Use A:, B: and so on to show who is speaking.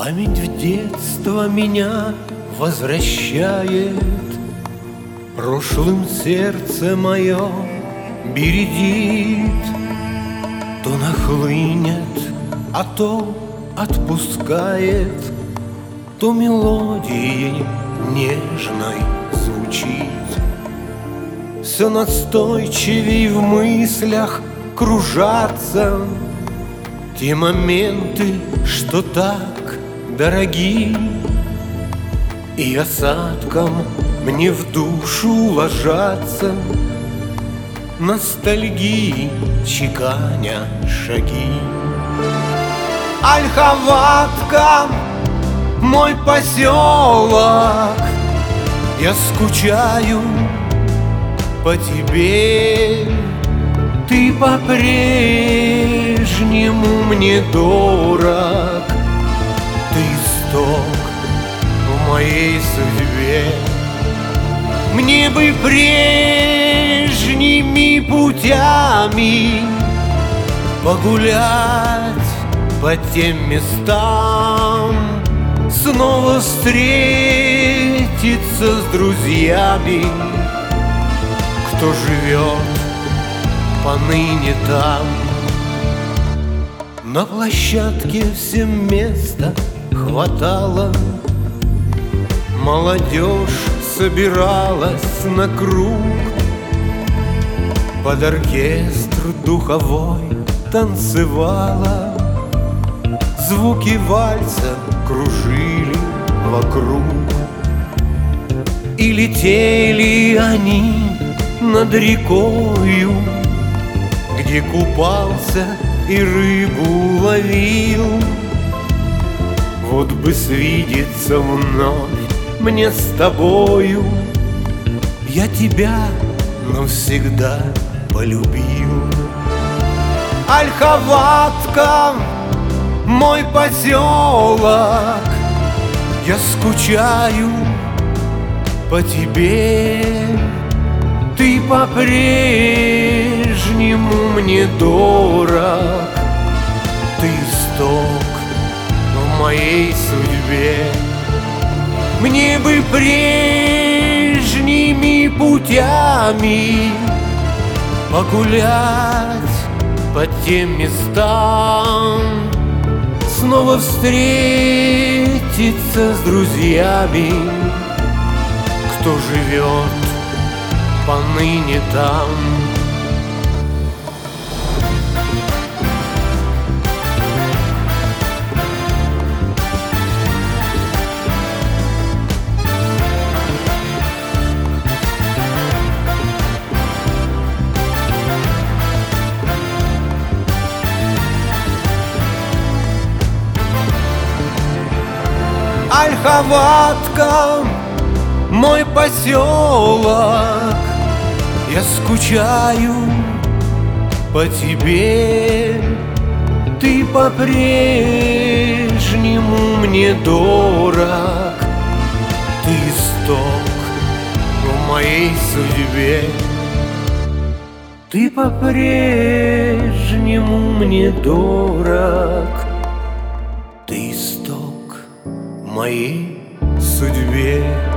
A: Память в детство меня возвращает, прошлым сердце мое бередит. То нахлынет, а то отпускает, то мелодией нежной звучит. Все настойчивей в мыслях кружатся те моменты, что так дороги, и осадком мне в душу ложатся ностальгии, чеканя шаги. Ольховатка, мой поселок, я скучаю по тебе. Ты по-прежнему мне дорог, ты исток в моей судьбе. Мне бы прежними путями погулять по тем местам, снова встретиться с друзьями, кто живет поныне там. На площадке всем места хватало, молодежь собиралась на круг, под оркестр духовой танцевала, звуки вальса кружили вокруг. И летели они над рекою, где купался и рыбу ловил. Вот бы свидеться вновь мне с тобою, я тебя навсегда полюбил. Ольховатка, мой поселок, я скучаю по тебе. Ты по-прежнему мне дорог, ты исток в моей судьбе. Мне бы прежними путями погулять по тем местам, снова встретиться с друзьями, кто живет поныне там. Ольховатка, мой поселок, я скучаю по тебе. Ты по-прежнему мне дорог, ты исток в моей судьбе. Ты по-прежнему мне дорог, ты исток в моей судьбе.